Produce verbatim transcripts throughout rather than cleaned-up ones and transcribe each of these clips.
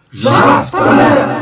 Jaf ta mère.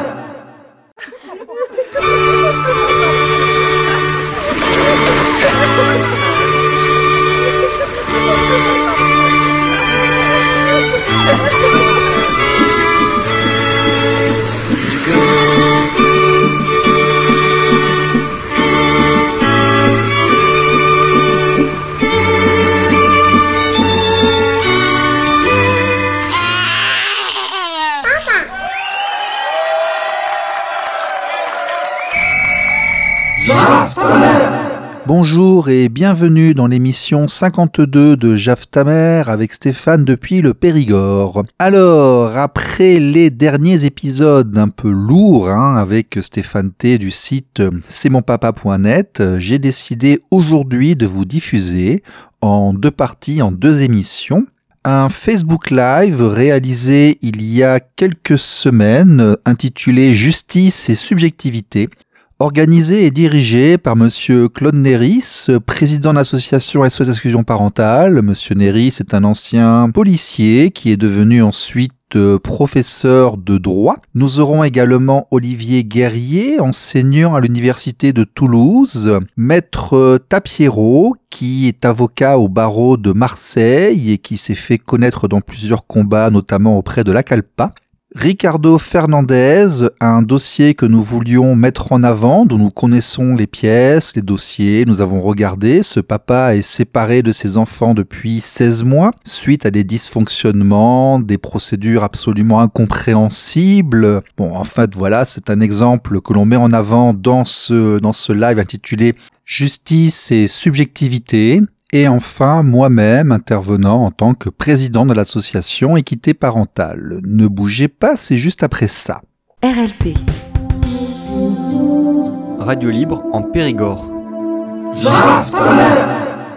Bonjour et bienvenue dans l'émission cinquante-deux de Jaf ta mère avec Stéphane depuis le Périgord. Alors, après les derniers épisodes un peu lourds hein, avec Stéphane T du site c'est mon papa point net, j'ai décidé aujourd'hui de vous diffuser en deux parties, en deux émissions, un Facebook Live réalisé il y a quelques semaines intitulé Justice et subjectivité, organisé et dirigé par Monsieur Claude Néris, président de l'association S O S Exclusion Parentale. Monsieur Néris est un ancien policier qui est devenu ensuite professeur de droit. Nous aurons également Olivier Guerrier, enseignant à l'université de Toulouse, Maître Tapiero, qui est avocat au barreau de Marseille et qui s'est fait connaître dans plusieurs combats, notamment auprès de la CALPA. Ricardo Fernandez, un dossier que nous voulions mettre en avant, dont nous connaissons les pièces, les dossiers, nous avons regardé. Ce papa est séparé de ses enfants depuis seize mois, suite à des dysfonctionnements, des procédures absolument incompréhensibles. Bon, en fait, voilà, c'est un exemple que l'on met en avant dans ce, dans ce live intitulé « Justice et subjectivité ». Et enfin, moi-même, intervenant en tant que président de l'association Équité Parentale. Ne bougez pas, c'est juste après ça. R L P. Radio libre en Périgord. Jaf ta mère.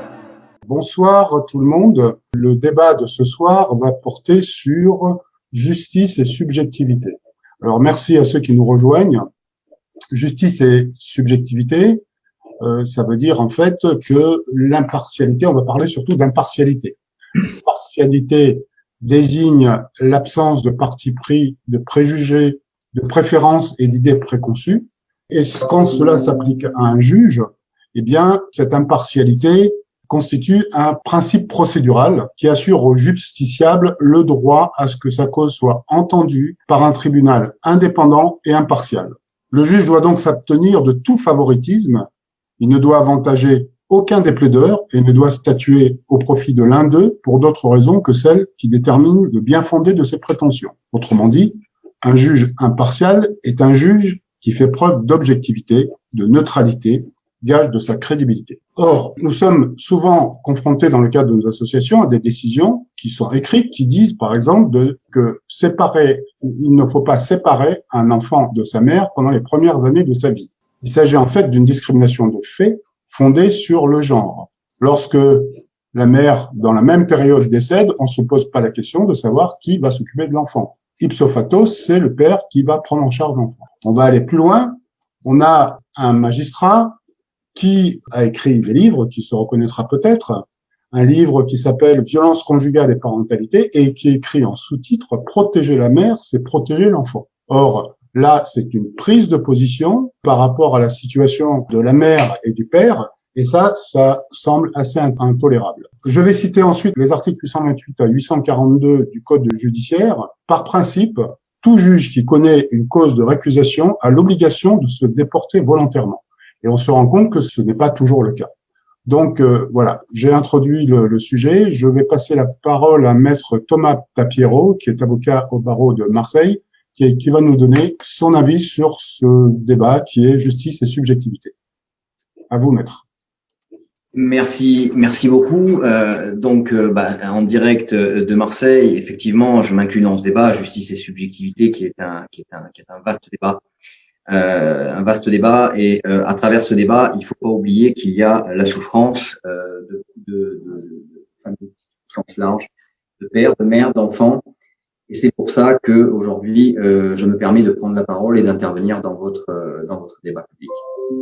Bonsoir tout le monde. Le débat de ce soir va porter sur justice et subjectivité. Alors merci à ceux qui nous rejoignent. Justice et subjectivité, Euh, ça veut dire en fait que l'impartialité, on va parler surtout d'impartialité. L'impartialité désigne l'absence de parti pris, de préjugés, de préférences et d'idées préconçues. Et quand cela s'applique à un juge, eh bien, cette impartialité constitue un principe procédural qui assure au justiciable le droit à ce que sa cause soit entendue par un tribunal indépendant et impartial. Le juge doit donc s'abstenir de tout favoritisme. Il ne doit avantager aucun des plaideurs et ne doit statuer au profit de l'un d'eux pour d'autres raisons que celles qui déterminent le bien fondé de ses prétentions. Autrement dit, un juge impartial est un juge qui fait preuve d'objectivité, de neutralité, gage de sa crédibilité. Or, nous sommes souvent confrontés dans le cadre de nos associations à des décisions qui sont écrites, qui disent par exemple de, que séparer, il ne faut pas séparer un enfant de sa mère pendant les premières années de sa vie. Il s'agit en fait d'une discrimination de fait fondée sur le genre. Lorsque la mère, dans la même période, décède, on ne se pose pas la question de savoir qui va s'occuper de l'enfant. Ipso facto, c'est le père qui va prendre en charge l'enfant. On va aller plus loin. On a un magistrat qui a écrit des livres, qui se reconnaîtra peut-être, un livre qui s'appelle « Violence conjugale et parentalité » et qui est écrit en sous-titre « Protéger la mère, c'est protéger l'enfant ». Or, là, c'est une prise de position par rapport à la situation de la mère et du père, et ça, ça semble assez intolérable. Je vais citer ensuite les articles huit cent vingt-huit à huit cent quarante-deux du Code judiciaire. Par principe, tout juge qui connaît une cause de récusation a l'obligation de se déporter volontairement. Et on se rend compte que ce n'est pas toujours le cas. Donc euh, voilà, j'ai introduit le, le sujet. Je vais passer la parole à Maître Thomas Tapiero, qui est avocat au barreau de Marseille, Qui, qui va nous donner son avis sur ce débat qui est justice et subjectivité. À vous, maître. Merci, merci beaucoup. Euh, donc, euh, bah, en direct de Marseille, effectivement, je m'inclus dans ce débat, justice et subjectivité, qui est un, qui est un, qui est un vaste débat, euh, un vaste débat. Et euh, à travers ce débat, il faut pas oublier qu'il y a la souffrance euh, de, de, de, de, enfin, de sens large, de pères, de mères, d'enfants. Et c'est pour ça que aujourd'hui, euh, je me permets de prendre la parole et d'intervenir dans votre euh, dans votre débat public.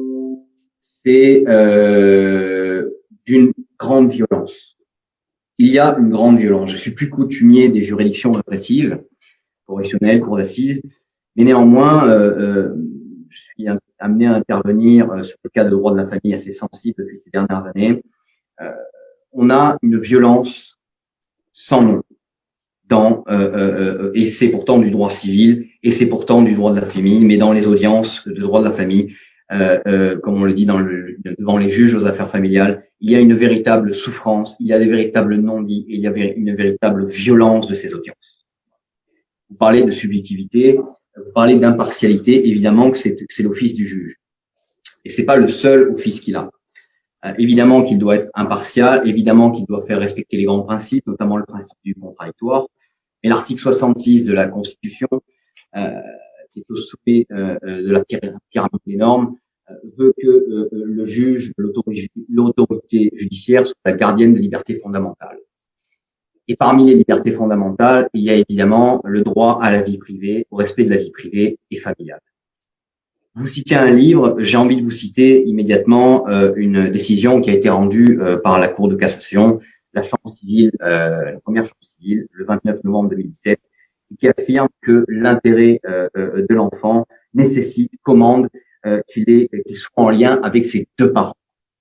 C'est euh, d'une grande violence. Il y a une grande violence. Je suis plus coutumier des juridictions répressives. correctionnelle, cour d'assises. Mais néanmoins, euh, euh, je suis amené à intervenir euh, sur le cas de droit de la famille assez sensible depuis ces dernières années. Euh, on a une violence sans nom dans euh, euh, et c'est pourtant du droit civil et c'est pourtant du droit de la famille, mais dans les audiences de droit de la famille, euh, euh, comme on le dit dans le, devant les juges aux affaires familiales, il y a une véritable souffrance, il y a des véritables non-dits et il y a une véritable violence de ces audiences. Vous parlez de subjectivité, vous parlez d'impartialité, évidemment que c'est, que c'est l'office du juge. Et c'est pas le seul office qu'il a. Euh, évidemment qu'il doit être impartial, évidemment qu'il doit faire respecter les grands principes, notamment le principe du contradictoire. Mais l'article soixante-six de la Constitution, euh, qui est au sommet euh, de la pyramide des normes, euh, veut que euh, le juge, l'autorité, l'autorité judiciaire soit la gardienne des libertés fondamentales. Et parmi les libertés fondamentales, il y a évidemment le droit à la vie privée, au respect de la vie privée et familiale. Vous citiez un livre, j'ai envie de vous citer immédiatement euh, une décision qui a été rendue euh, par la Cour de cassation, la Chambre civile, euh, la première Chambre civile, le vingt-neuf novembre deux mille dix-sept, qui affirme que l'intérêt euh, euh, de l'enfant nécessite, commande euh, qu'il est, qu'il soit en lien avec ses deux parents.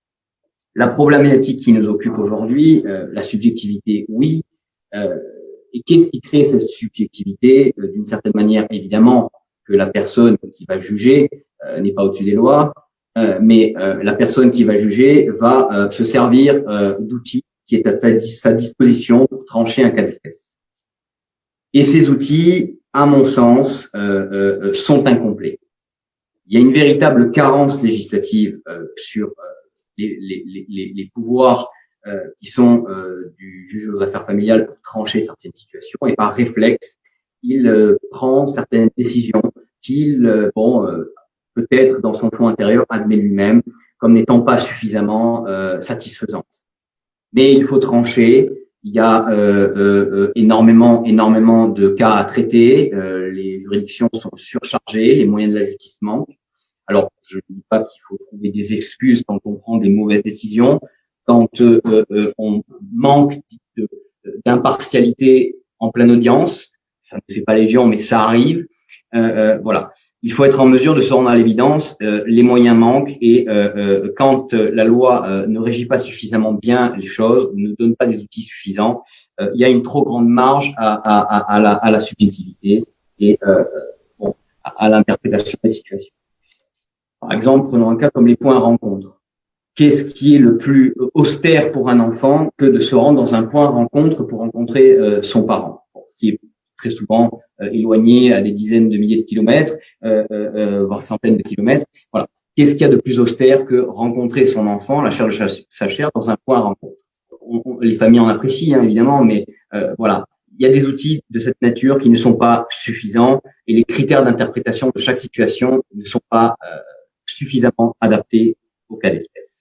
La problématique qui nous occupe aujourd'hui, euh, la subjectivité, oui. Euh, et qu'est-ce qui crée cette subjectivité? euh, D'une certaine manière, évidemment, que la personne qui va juger euh, n'est pas au-dessus des lois, euh, mais euh, la personne qui va juger va euh, se servir euh, d'outils qui est à sa disposition pour trancher un cas d'espèce. Et ces outils, à mon sens, euh, euh, sont incomplets. Il y a une véritable carence législative euh, sur euh, les, les, les, les pouvoirs euh, qui sont euh, du juge aux affaires familiales pour trancher certaines situations, et par réflexe, il euh, prend certaines décisions qu'il, euh, bon, euh, peut-être dans son fond intérieur, admet lui-même comme n'étant pas suffisamment euh, satisfaisantes. Mais il faut trancher. Il y a euh, euh, énormément, énormément de cas à traiter. Euh, les juridictions sont surchargées, les moyens de la justice manquent. Alors, je ne dis pas qu'il faut trouver des excuses quand on prend des mauvaises décisions, quand euh, euh, on manque de, d'impartialité en pleine audience. Ça ne fait pas légion, mais ça arrive. Euh, euh, voilà. Il faut être en mesure de se rendre à l'évidence. Euh, les moyens manquent et euh, euh, quand euh, la loi euh, ne régit pas suffisamment bien les choses, ne donne pas des outils suffisants, euh, il y a une trop grande marge à, à, à, à, la, à la subjectivité et euh, bon, à, à l'interprétation des situations. Par exemple, prenons un cas comme les points rencontres. Qu'est-ce qui est le plus austère pour un enfant que de se rendre dans un point rencontre pour rencontrer euh, son parent, qui est très souvent euh, éloigné à des dizaines de milliers de kilomètres, euh, euh, voire centaines de kilomètres. Voilà. Qu'est-ce qu'il y a de plus austère que rencontrer son enfant, la chair de sa chair, dans un point rencontre? on, on, Les familles en apprécient, hein, évidemment, mais euh, voilà. Il y a des outils de cette nature qui ne sont pas suffisants et les critères d'interprétation de chaque situation ne sont pas euh, suffisamment adaptés au cas d'espèce.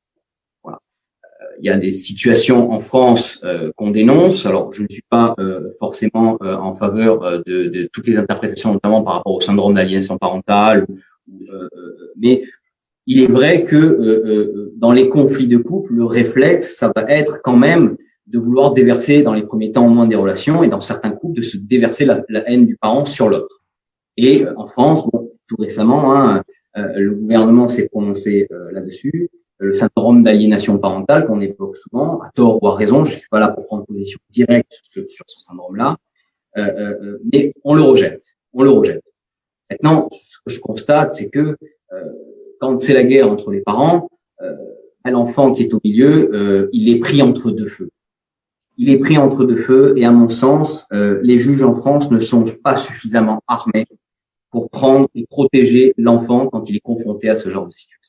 Voilà. Il y a des situations en France euh, qu'on dénonce. Alors, je ne suis pas euh, forcément euh, en faveur euh, de, de toutes les interprétations, notamment par rapport au syndrome d'aliénation parentale. Ou, euh, mais il est vrai que euh, euh, dans les conflits de couple, le réflexe, ça va être quand même de vouloir déverser dans les premiers temps au moins des relations et dans certains couples de se déverser la, la haine du parent sur l'autre. Et euh, en France, bon, tout récemment, hein, euh, le gouvernement s'est prononcé euh, là-dessus. Le syndrome d'aliénation parentale qu'on évoque souvent, à tort ou à raison, je suis pas là pour prendre position directe sur, sur ce syndrome-là, euh, euh, mais on le rejette, on le rejette. Maintenant, ce que je constate, c'est que euh, quand c'est la guerre entre les parents, euh, l'enfant qui est au milieu, euh, il est pris entre deux feux. Il est pris entre deux feux, et à mon sens, euh, les juges en France ne sont pas suffisamment armés pour prendre et protéger l'enfant quand il est confronté à ce genre de situation.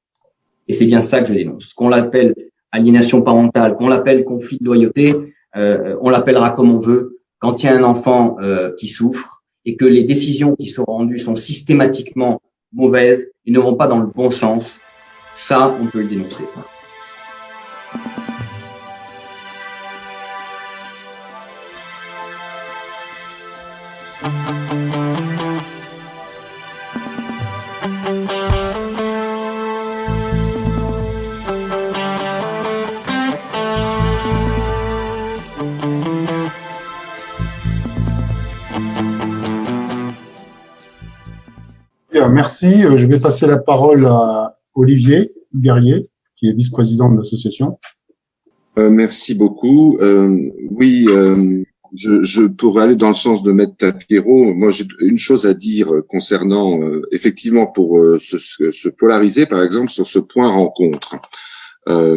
Et c'est bien ça que je dénonce. Ce qu'on l'appelle aliénation parentale, qu'on l'appelle conflit de loyauté, euh, on l'appellera comme on veut. Quand il y a un enfant euh, qui souffre et que les décisions qui sont rendues sont systématiquement mauvaises et ne vont pas dans le bon sens, ça, on peut le dénoncer. Thank you. Bien, merci. Je vais passer la parole à Olivier Guerrier, qui est vice-président de l'association. Euh, merci beaucoup. Euh, oui, euh, je, je pourrais aller dans le sens de Maître Tapiero. Moi, j'ai une chose à dire concernant, euh, effectivement, pour euh, se, se polariser, par exemple, sur ce point rencontre. Euh,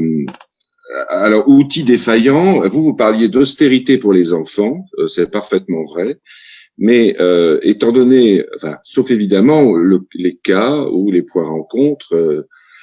alors, outil défaillant, vous, vous parliez d'austérité pour les enfants, euh, c'est parfaitement vrai. Mais euh, étant donné, enfin, sauf évidemment le, les cas où les points rencontres euh,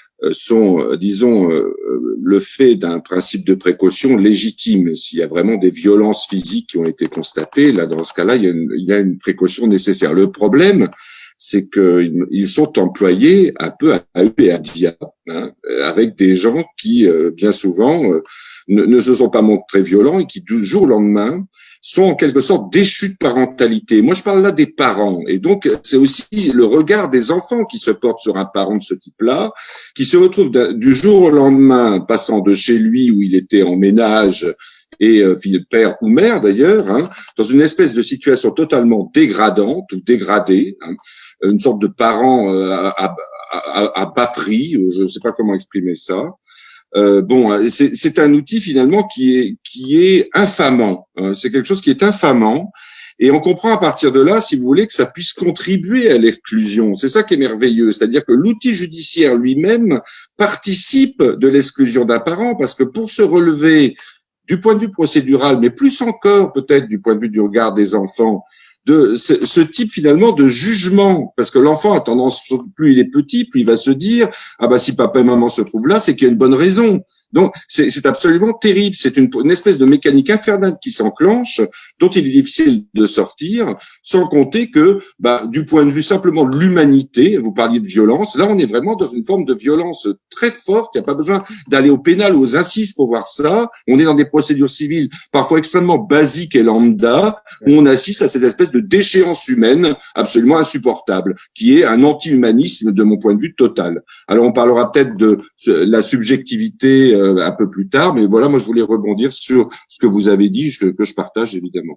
sont, euh, disons, euh, le fait d'un principe de précaution légitime. S'il y a vraiment des violences physiques qui ont été constatées, là, dans ce cas-là, il y a une, il y a une précaution nécessaire. Le problème, c'est qu'ils sont employés un peu à eux et à dia, hein, avec des gens qui, euh, bien souvent, euh, ne, ne se sont pas montrés violents et qui, du jour au lendemain, sont en quelque sorte déchus de parentalité. Moi, je parle là des parents. Et donc, c'est aussi le regard des enfants qui se porte sur un parent de ce type-là, qui se retrouve du jour au lendemain, passant de chez lui où il était en ménage et euh, père ou mère d'ailleurs, hein, dans une espèce de situation totalement dégradante ou dégradée, hein, une sorte de parent euh, à, à, à bas prix, je ne sais pas comment exprimer ça. Euh, bon, c'est, c'est un outil finalement qui est qui est infamant. Hein, c'est quelque chose qui est infamant, et on comprend à partir de là, si vous voulez, que ça puisse contribuer à l'exclusion. C'est ça qui est merveilleux, c'est-à-dire que l'outil judiciaire lui-même participe de l'exclusion d'un parent, parce que pour se relever du point de vue procédural, mais plus encore peut-être du point de vue du regard des enfants, de ce, ce type finalement de jugement, parce que l'enfant a tendance, plus il est petit, plus il va se dire ah bah si papa et maman se trouvent là, c'est qu'il y a une bonne raison. Donc c'est, c'est absolument terrible, c'est une, une espèce de mécanique infernale qui s'enclenche, dont il est difficile de sortir, sans compter que bah du point de vue simplement de l'humanité, vous parliez de violence, là on est vraiment dans une forme de violence très forte, il n'y a pas besoin d'aller au pénal ou aux assises pour voir ça, on est dans des procédures civiles parfois extrêmement basiques et lambda, où on assiste à cette espèce de déchéance humaine absolument insupportable, qui est un anti-humanisme de mon point de vue total. Alors on parlera peut-être de la subjectivité euh, un peu plus tard, mais voilà, moi je voulais rebondir sur ce que vous avez dit, que, que je partage évidemment.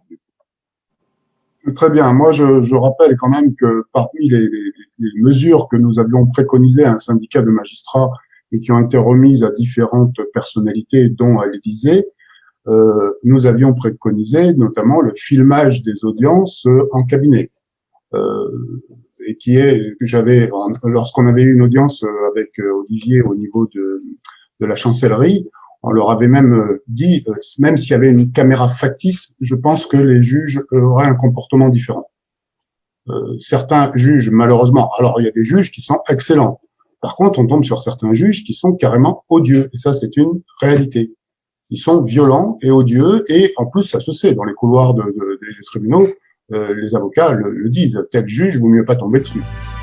Très bien. Moi, je, je rappelle quand même que parmi les, les, les mesures que nous avions préconisées à un syndicat de magistrats et qui ont été remises à différentes personnalités, dont à l'Élysée, euh, nous avions préconisé notamment le filmage des audiences euh, en cabinet. Euh, et qui est, j'avais, lorsqu'on avait eu une audience avec Olivier au niveau de, de la chancellerie, on leur avait même dit, même s'il y avait une caméra factice, je pense que les juges auraient un comportement différent. Euh, certains juges, malheureusement, alors il y a des juges qui sont excellents. Par contre, on tombe sur certains juges qui sont carrément odieux. Et ça, c'est une réalité. Ils sont violents et odieux. Et en plus, ça se sait dans les couloirs de, de, des tribunaux. Euh, les avocats le, le disent. Tel juge, vaut mieux pas tomber dessus.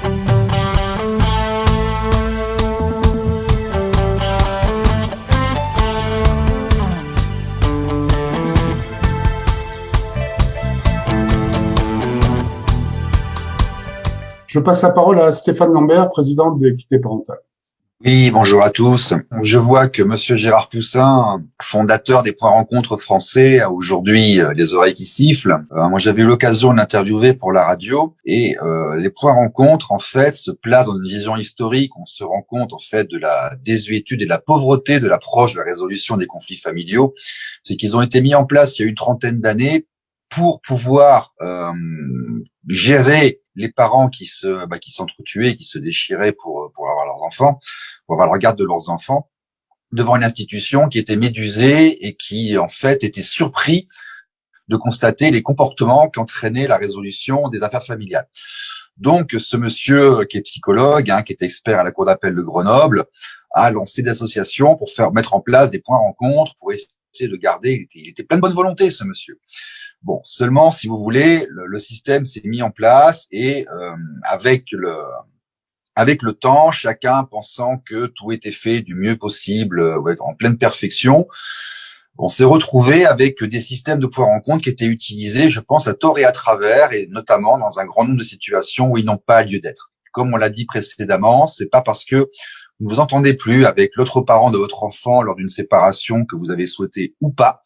Je passe la parole à Stéphane Lambert, président de l'équité parentale. Oui, bonjour à tous. Je vois que Monsieur Gérard Poussin, fondateur des points rencontres français, a aujourd'hui les oreilles qui sifflent. Euh, moi, j'avais eu l'occasion de l'interviewer pour la radio, et euh, les points rencontres, en fait, se placent dans une vision historique. On se rend compte, en fait, de la désuétude et de la pauvreté de l'approche de la résolution des conflits familiaux. C'est qu'ils ont été mis en place il y a une trentaine d'années pour pouvoir euh, gérer les parents qui se bah, qui s'entretuaient, qui se déchiraient pour pour avoir leurs enfants, pour avoir le regard de leurs enfants, devant une institution qui était médusée et qui en fait était surpris de constater les comportements qui entraînaient la résolution des affaires familiales. Donc ce monsieur qui est psychologue, hein, qui est expert à la cour d'appel de Grenoble, a lancé des associations pour faire mettre en place des points rencontres pour essayer de garder. Il était, il était plein de bonne volonté, ce monsieur. Bon, seulement, si vous voulez, le, le système s'est mis en place et euh, avec le avec le temps, chacun pensant que tout était fait du mieux possible, euh, ouais, en pleine perfection, on s'est retrouvé avec des systèmes de points rencontres qui étaient utilisés, je pense, à tort et à travers, et notamment dans un grand nombre de situations où ils n'ont pas lieu d'être. Comme on l'a dit précédemment, c'est pas parce que vous ne vous entendez plus avec l'autre parent de votre enfant lors d'une séparation que vous avez souhaité ou pas,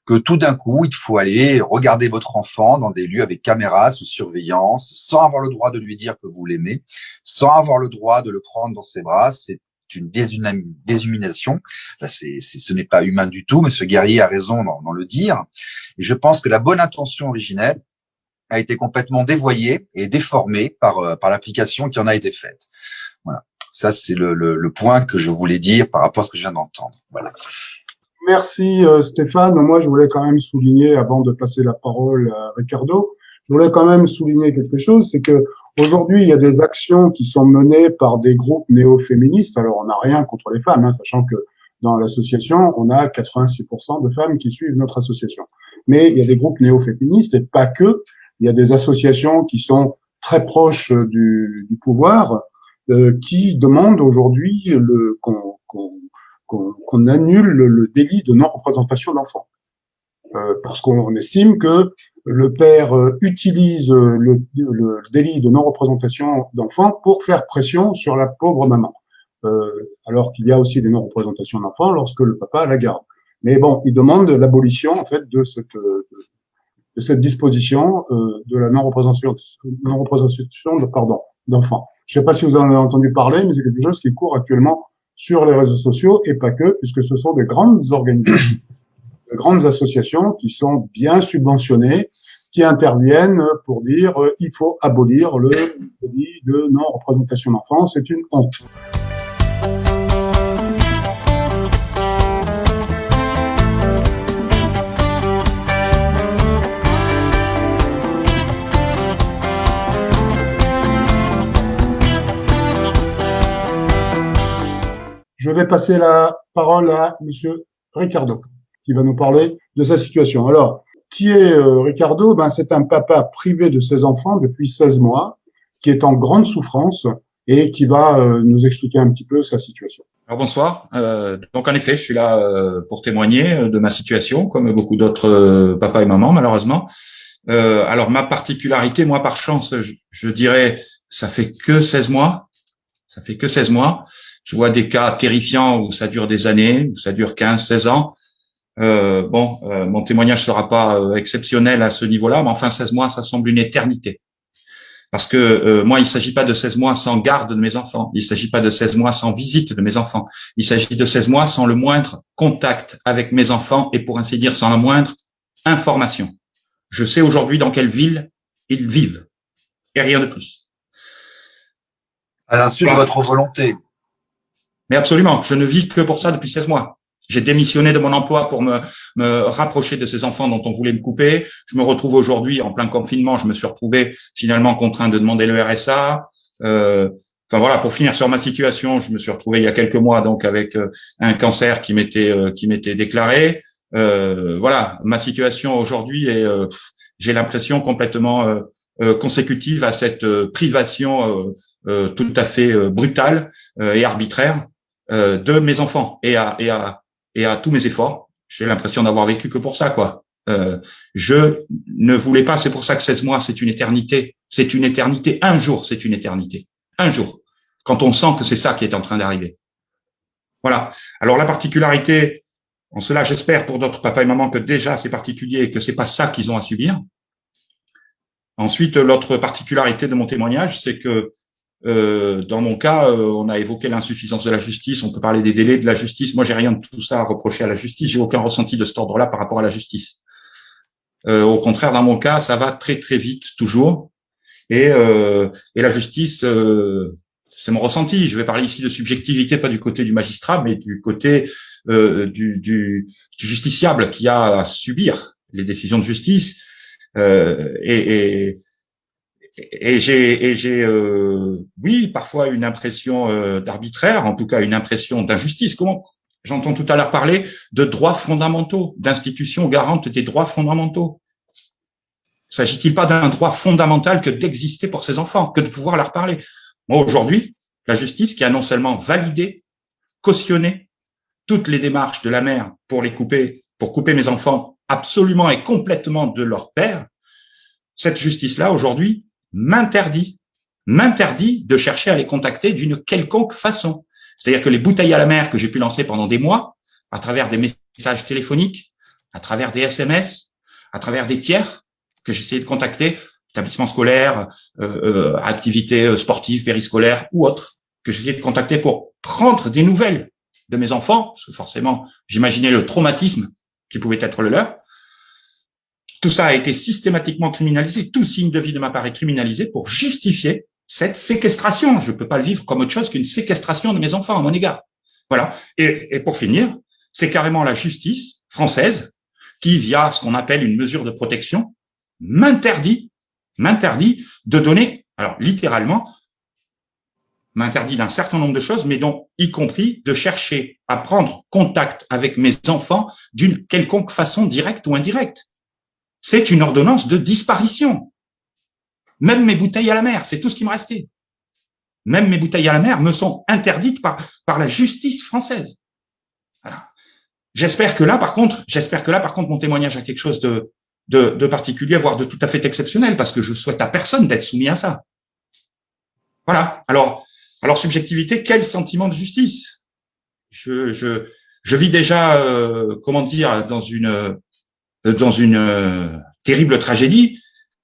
que tout d'un coup, il faut aller regarder votre enfant dans des lieux avec caméra, sous surveillance, sans avoir le droit de lui dire que vous l'aimez, sans avoir le droit de le prendre dans ses bras. C'est une déshumanisation. C'est, c'est, ce n'est pas humain du tout, mais ce guerrier a raison dans, dans le dire. Et je pense que la bonne intention originelle a été complètement dévoyée et déformée par, par l'application qui en a été faite. Voilà. Ça, c'est le, le, le point que je voulais dire par rapport à ce que je viens d'entendre. Voilà. Merci euh, Stéphane. Moi, je voulais quand même souligner, avant de passer la parole à Ricardo, je voulais quand même souligner quelque chose, c'est que aujourd'hui, il y a des actions qui sont menées par des groupes néo-féministes. Alors, on n'a rien contre les femmes, hein, sachant que dans l'association, on a quatre-vingt-six pour cent de femmes qui suivent notre association. Mais il y a des groupes néo-féministes, et pas que. Il y a des associations qui sont très proches du, du pouvoir, euh, qui demandent aujourd'hui le, qu'on, qu'on, qu'on, qu'on annule le, le délit de non-représentation d'enfants. Euh, parce qu'on estime que le père euh, utilise le, le délit de non-représentation d'enfants pour faire pression sur la pauvre maman. Euh, alors qu'il y a aussi des non-représentations d'enfants lorsque le papa la garde. Mais bon, il demande l'abolition, en fait, de cette, de, de cette disposition euh, de la non-représentation, non-représentation de, pardon, d'enfants. Je ne sais pas si vous en avez entendu parler, mais c'est quelque chose qui court actuellement sur les réseaux sociaux, et pas que, puisque ce sont des grandes organisations, de grandes associations qui sont bien subventionnées, qui interviennent pour dire euh, il faut abolir le délit de non-représentation d'enfants, c'est une honte. Je vais passer la parole à Monsieur Ricardo, qui va nous parler de sa situation. Alors, qui est euh, Ricardo? Ben, c'est un papa privé de ses enfants depuis seize mois, qui est en grande souffrance et qui va euh, nous expliquer un petit peu sa situation. Alors bonsoir. Euh, donc en effet, je suis là euh, pour témoigner de ma situation, comme beaucoup d'autres euh, papas et mamans, malheureusement. Euh, alors ma particularité, moi par chance, je, je dirais, ça fait que seize mois. Ça fait que seize mois. Je vois des cas terrifiants où ça dure des années, où ça dure quinze, seize ans. Euh, bon, euh, mon témoignage sera pas euh, exceptionnel à ce niveau-là, mais enfin seize mois, ça semble une éternité. Parce que euh, moi, il s'agit pas de seize mois sans garde de mes enfants. Il s'agit pas de seize mois sans visite de mes enfants. Il s'agit de seize mois sans le moindre contact avec mes enfants et pour ainsi dire sans la moindre information. Je sais aujourd'hui dans quelle ville ils vivent et rien de plus. À l'insu de votre volonté. Mais absolument, je ne vis que pour ça depuis seize mois. J'ai démissionné de mon emploi pour me, me rapprocher de ces enfants dont on voulait me couper. Je me retrouve aujourd'hui en plein confinement. Je me suis retrouvé finalement contraint de demander le R S A. Euh, enfin voilà, pour finir sur ma situation, je me suis retrouvé il y a quelques mois donc avec euh, un cancer qui m'était euh, qui m'était déclaré. Euh, voilà, ma situation aujourd'hui est, euh, j'ai l'impression complètement euh, euh, consécutive à cette euh, privation euh, euh, tout à fait euh, brutale euh, et arbitraire euh, de mes enfants et à et à et à tous mes efforts. J'ai l'impression d'avoir vécu que pour ça, quoi. Euh, je ne voulais pas, c'est pour ça que seize mois, c'est une éternité. C'est une éternité. Un jour, c'est une éternité. Un jour. Quand on sent que c'est ça qui est en train d'arriver. Voilà. Alors, la particularité, en cela, j'espère pour d'autres papas et mamans que déjà c'est particulier et que c'est pas ça qu'ils ont à subir. Ensuite, l'autre particularité de mon témoignage, c'est que Euh, dans mon cas, euh, on a évoqué l'insuffisance de la justice, on peut parler des délais de la justice. Moi, j'ai rien de tout ça à reprocher à la justice, j'ai aucun ressenti de cet ordre-là par rapport à la justice. Euh, au contraire, dans mon cas, ça va très très vite toujours, et euh, et la justice, euh, c'est mon ressenti. Je vais parler ici de subjectivité, pas du côté du magistrat, mais du côté euh, du, du, du justiciable qui a à subir les décisions de justice. Euh, et, et Et j'ai, et j'ai, euh, oui, parfois une impression euh, d'arbitraire, en tout cas une impression d'injustice. Comment j'entends tout à l'heure parler de droits fondamentaux, d'institutions garantes des droits fondamentaux. S'agit-il pas d'un droit fondamental que d'exister pour ces enfants, que de pouvoir leur parler? Moi, aujourd'hui, la justice qui a non seulement validé, cautionné toutes les démarches de la mère pour les couper, pour couper mes enfants absolument et complètement de leur père, cette justice-là, aujourd'hui, m'interdit, m'interdit de chercher à les contacter d'une quelconque façon. C'est-à-dire que les bouteilles à la mer que j'ai pu lancer pendant des mois, à travers des messages téléphoniques, à travers des S M S, à travers des tiers que j'essayais de contacter, établissements scolaires, euh, euh, activités sportives, périscolaires ou autres, que j'essayais de contacter pour prendre des nouvelles de mes enfants, parce que forcément, j'imaginais le traumatisme qui pouvait être le leur. Tout ça a été systématiquement criminalisé, tout signe de vie de ma part est criminalisé pour justifier cette séquestration. Je ne peux pas le vivre comme autre chose qu'une séquestration de mes enfants à mon égard. Voilà. Et, et pour finir, c'est carrément la justice française qui, via ce qu'on appelle une mesure de protection, m'interdit, m'interdit de donner, alors littéralement, m'interdit d'un certain nombre de choses, mais dont, y compris, de chercher à prendre contact avec mes enfants d'une quelconque façon directe ou indirecte. C'est une ordonnance de disparition. Même mes bouteilles à la mer, c'est tout ce qui me restait. Même mes bouteilles à la mer me sont interdites par, par la justice française. Voilà. J'espère que là, par contre, j'espère que là, par contre, mon témoignage a quelque chose de, de, de particulier, voire de tout à fait exceptionnel, parce que je souhaite à personne d'être soumis à ça. Voilà. Alors, alors subjectivité, quel sentiment de justice? Je, je, je vis déjà, euh, comment dire, dans une, euh, dans une euh, terrible tragédie,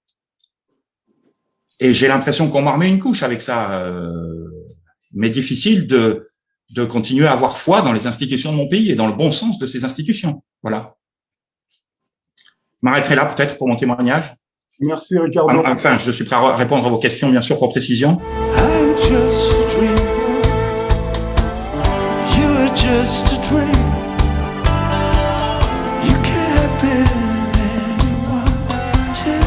et j'ai l'impression qu'on m'a remis une couche avec ça. Euh, mais difficile de de continuer à avoir foi dans les institutions de mon pays et dans le bon sens de ces institutions. Voilà. Je m'arrêterai là peut-être pour mon témoignage. Merci Ricardo. Enfin, je suis prêt à répondre à vos questions, bien sûr, pour précision. I'm just a dream. You're just a dream. You can't have been anyone. Tell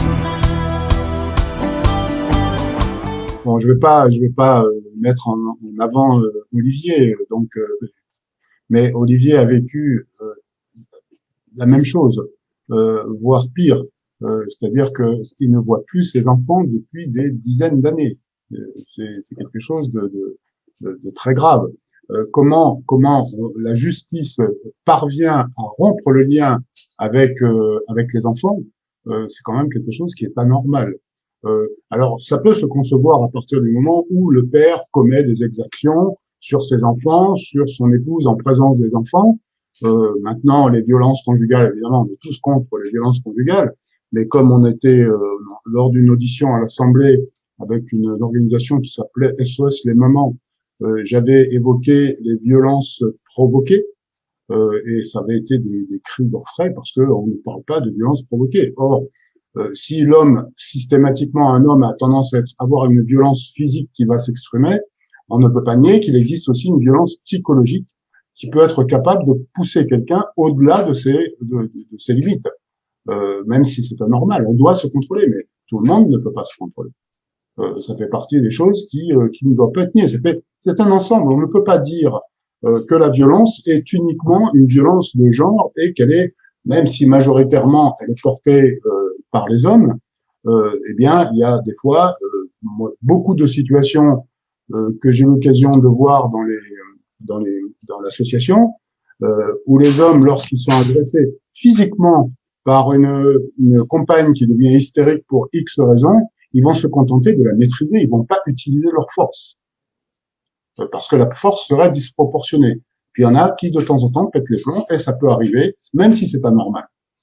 me. Bon, je vais pas, je vais pas euh, mettre en, en avant euh, Olivier, donc, euh, mais Olivier a vécu euh, la même chose, euh, voire pire. Euh, c'est-à-dire que il ne voit plus ses enfants depuis des dizaines d'années. Euh, c'est, c'est quelque chose de, de, de, de très grave. Euh, comment, comment la justice parvient à rompre le lien avec euh, avec les enfants, euh, c'est quand même quelque chose qui est anormal. Euh, alors, ça peut se concevoir à partir du moment où le père commet des exactions sur ses enfants, sur son épouse en présence des enfants. Euh, maintenant, les violences conjugales, évidemment, on est tous contre les violences conjugales. Mais comme on était euh, lors d'une audition à l'Assemblée avec une, une organisation qui s'appelait S O S les mamans, euh, j'avais évoqué les violences provoquées euh, et ça avait été des, des cris d'orfraie parce que on ne parle pas de violences provoquées. Or, euh, si l'homme, systématiquement un homme a tendance à être, avoir une violence physique qui va s'exprimer, on ne peut pas nier qu'il existe aussi une violence psychologique qui peut être capable de pousser quelqu'un au-delà de ses, de, de, de ses limites. Euh, même si c'est anormal, on doit se contrôler, mais tout le monde ne peut pas se contrôler. Euh, ça fait partie des choses qui, euh, qui ne doivent pas être niées. C'est, fait, c'est un ensemble. On ne peut pas dire euh, que la violence est uniquement une violence de genre et qu'elle est, même si majoritairement elle est portée euh, par les hommes, euh, eh bien, il y a des fois euh, beaucoup de situations euh, que j'ai l'occasion de voir dans les, dans les, dans l'association, euh, où les hommes, lorsqu'ils sont agressés physiquement par une, une compagne qui devient hystérique pour X raisons, ils vont se contenter de la maîtriser, ils vont pas utiliser leur force. Parce que la force serait disproportionnée. Puis il y en a qui, de temps en temps, pètent les plombs, et ça peut arriver, même si c'est anormal.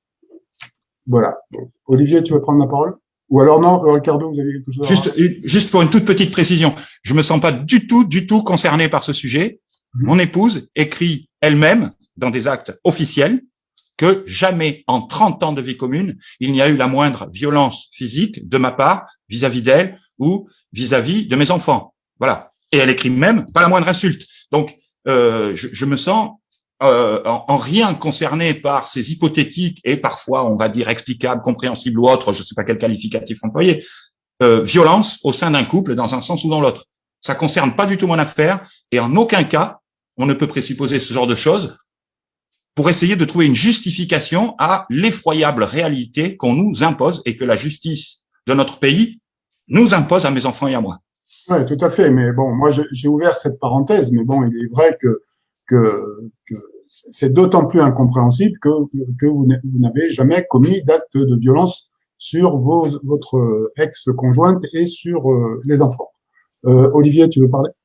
Voilà. Olivier, tu veux prendre la parole? Ou alors non, Ricardo, vous avez quelque chose à Juste, juste pour une toute petite précision, je me sens pas du tout, du tout concerné par ce sujet. Mmh. Mon épouse écrit elle-même, dans des actes officiels, que jamais en trente ans de vie commune, il n'y a eu la moindre violence physique de ma part vis-à-vis d'elle ou vis-à-vis de mes enfants. Voilà. Et elle écrit même pas la moindre insulte. Donc, euh, je, je me sens euh, en, en rien concerné par ces hypothétiques et parfois, on va dire, explicables, compréhensibles ou autres, je ne sais pas quel qualificatif employer, euh, violence au sein d'un couple dans un sens ou dans l'autre. Ça concerne pas du tout mon affaire et en aucun cas, on ne peut présupposer ce genre de choses pour essayer de trouver une justification à l'effroyable réalité qu'on nous impose et que la justice de notre pays nous impose à mes enfants et à moi. Oui, tout à fait. Mais bon, moi, j'ai ouvert cette parenthèse, mais bon, il est vrai que, que, que c'est d'autant plus incompréhensible que, que vous n'avez jamais commis d'acte de violence sur vos, votre ex-conjointe et sur euh, les enfants. Euh, Olivier, tu veux parler?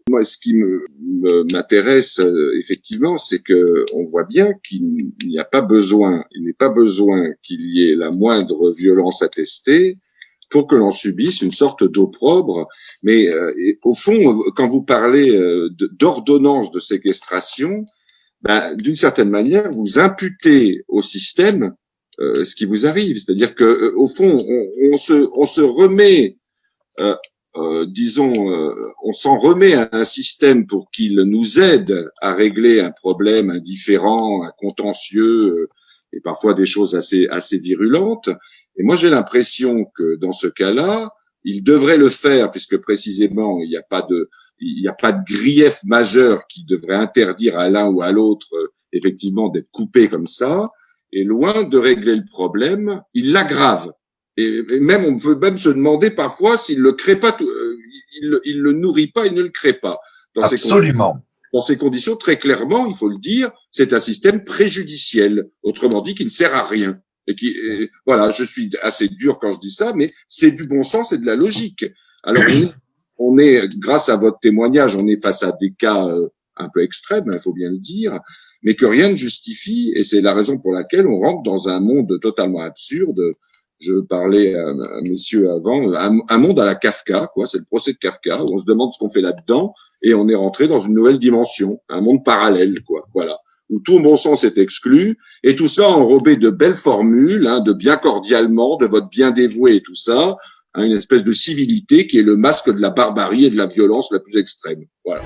Moi, ce qui me, me m'intéresse euh, effectivement, c'est que on voit bien qu'il n'y a pas besoin, il n'est pas besoin qu'il y ait la moindre violence attestée pour que l'on subisse une sorte d'opprobre. Mais euh, et, au fond, quand vous parlez euh, de, d'ordonnance de séquestration, ben, d'une certaine manière, vous imputez au système euh, ce qui vous arrive. C'est-à-dire que euh, au fond, on, on se, on se remet euh, Euh, disons, euh, on s'en remet à un système pour qu'il nous aide à régler un problème, un différend, un contentieux, euh, et parfois des choses assez assez virulentes. Et moi, j'ai l'impression que dans ce cas-là, il devrait le faire, puisque précisément il n'y a pas de il n'y a pas de grief majeur qui devrait interdire à l'un ou à l'autre euh, effectivement d'être coupé comme ça. Et loin de régler le problème, il l'aggrave. Et même, on peut même se demander parfois s'il le crée pas, il, il le nourrit pas, il ne le crée pas. Dans Absolument. Ces dans ces conditions, très clairement, il faut le dire, c'est un système préjudiciel. Autrement dit, qui ne sert à rien. Et qui, et, voilà, je suis assez dur quand je dis ça, mais c'est du bon sens et de la logique. Alors, on est, on est, grâce à votre témoignage, on est face à des cas euh, un peu extrêmes, il faut bien le dire, mais que rien ne justifie, et c'est la raison pour laquelle on rentre dans un monde totalement absurde. Je parlais à, à messieurs avant, un, un monde à la Kafka, quoi. C'est le procès de Kafka, où on se demande ce qu'on fait là-dedans, et on est rentré dans une nouvelle dimension, un monde parallèle, quoi. Voilà, où tout bon sens est exclu, et tout ça enrobé de belles formules, hein, de bien cordialement, de votre bien dévoué et tout ça, hein, une espèce de civilité qui est le masque de la barbarie et de la violence la plus extrême. Voilà.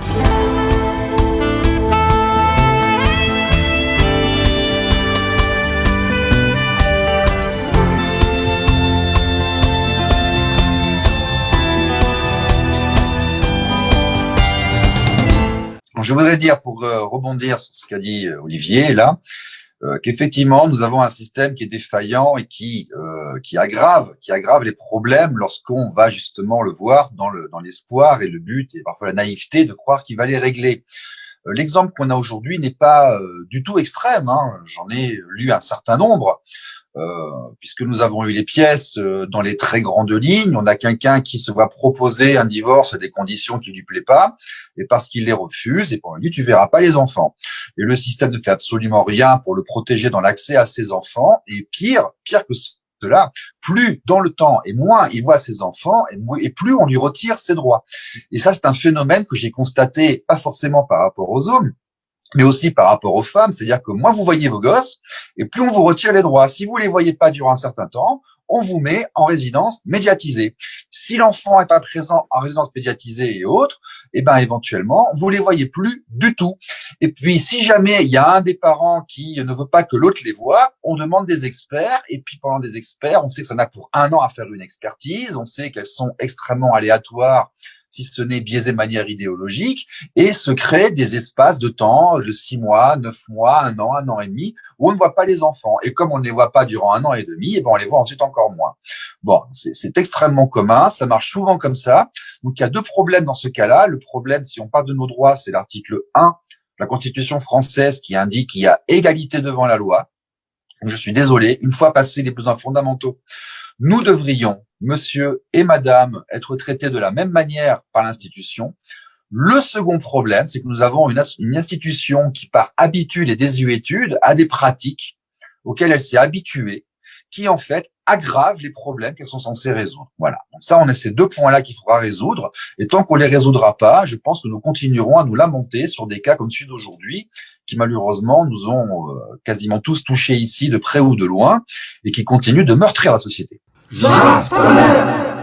Je voudrais dire, pour euh, rebondir sur ce qu'a dit euh, Olivier, là, euh, qu'effectivement, nous avons un système qui est défaillant et qui euh, qui aggrave, qui aggrave les problèmes lorsqu'on va justement le voir dans le dans l'espoir et le but et parfois la naïveté de croire qu'il va les régler. Euh, l'exemple qu'on a aujourd'hui n'est pas euh, du tout extrême, hein. J'en ai lu un certain nombre. Euh, puisque nous avons eu les pièces euh, dans les très grandes lignes, on a quelqu'un qui se voit proposer un divorce à des conditions qui lui plaît pas, et parce qu'il les refuse, et pour lui, tu verras pas les enfants. Et le système ne fait absolument rien pour le protéger dans l'accès à ses enfants, et pire, pire que cela, plus dans le temps et moins il voit ses enfants, et, et plus on lui retire ses droits. Et ça, c'est un phénomène que j'ai constaté, pas forcément par rapport aux hommes, mais aussi par rapport aux femmes, c'est-à-dire que moins vous voyez vos gosses, et plus on vous retire les droits. Si vous les voyez pas durant un certain temps, on vous met en résidence médiatisée. Si l'enfant est pas présent en résidence médiatisée et autres, eh ben éventuellement, vous les voyez plus du tout. Et puis, si jamais il y a un des parents qui ne veut pas que l'autre les voie, on demande des experts, et puis pendant des experts, on sait que ça en a pour un an à faire une expertise, on sait qu'elles sont extrêmement aléatoires, si ce n'est biaisé de manière idéologique, et se créent des espaces de temps, de six mois, neuf mois, un an, un an et demi, où on ne voit pas les enfants. Et comme on ne les voit pas durant un an et demi, et ben on les voit ensuite encore moins. Bon, c'est, c'est extrêmement commun, ça marche souvent comme ça. Donc il y a deux problèmes dans ce cas-là. Le problème, si on parle de nos droits, c'est l'article un de la Constitution française qui indique qu'il y a égalité devant la loi. Donc je suis désolé, une fois passés les besoins fondamentaux, nous devrions, monsieur et madame, être traités de la même manière par l'institution. Le second problème, c'est que nous avons une, une institution qui, par habitude et désuétude, a des pratiques auxquelles elle s'est habituée, qui en fait aggravent les problèmes qu'elles sont censées résoudre. Voilà. Donc ça, on a ces deux points-là qu'il faudra résoudre. Et tant qu'on les résoudra pas, je pense que nous continuerons à nous lamenter sur des cas comme celui d'aujourd'hui, qui malheureusement nous ont euh, quasiment tous touchés ici de près ou de loin, et qui continuent de meurtrir la société. J'affirme